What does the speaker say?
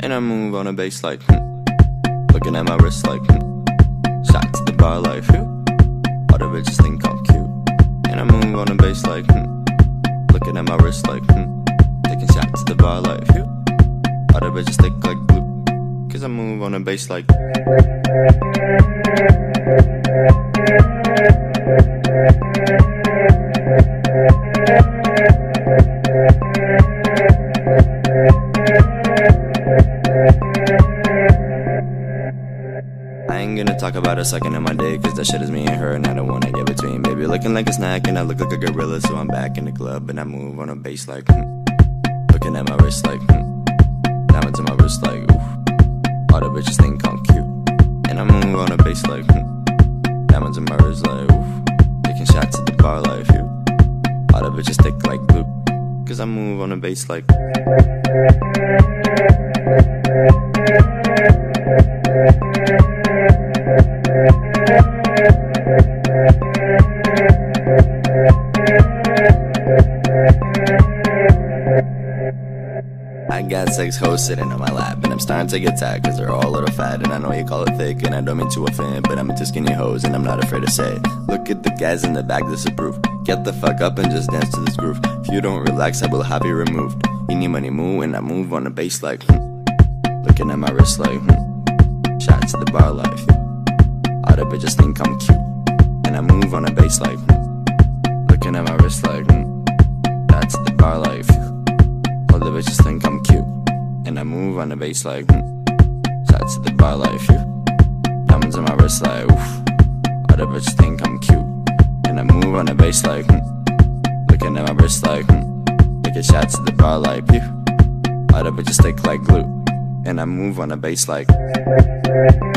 And I move on a bass like looking at my wrist like shot to the bar like all the bitches think I'm cute. And I move on a bass like looking at my wrist like taking shots to the bar like all the bitches think like glue. Cause I move on a bass like I ain't gonna talk about a second of my day, cause that shit is me and her and I don't wanna get between. Baby looking like a snack and I look like a gorilla, so I'm back in the club and I move on a bass like looking at my wrist like diamonds in my wrist like oof. All the bitches think I'm cute. And I move on a bass like diamonds in my wrist like oof. Taking shots at the bar like all the bitches stick like glue. Cause I move on a bass like I got 6 hoes sitting on my lap, and I'm starting to get tired cause they're all a little fat. And I know you call it thick, and I don't mean to offend, but I'm into skinny hoes and I'm not afraid to say it. Look at the guys in the back, disapprove. Get the fuck up and just dance to this groove. If you don't relax, I will have you removed. You need money, move, and I move on the bass like looking at my wrist like shots to the bar like all the bitches think I'm cute. And I move on the bass like looking at my wrist like shots to the bar like all the bitches think I'm cute. And I move on the bass like shots to the bar like diamonds in my wrist like oof. All the bitches think I'm cute. And I move on the bass like looking at my wrist like taking shots to the bar like all the bitches stick like glue. And I move on the bass like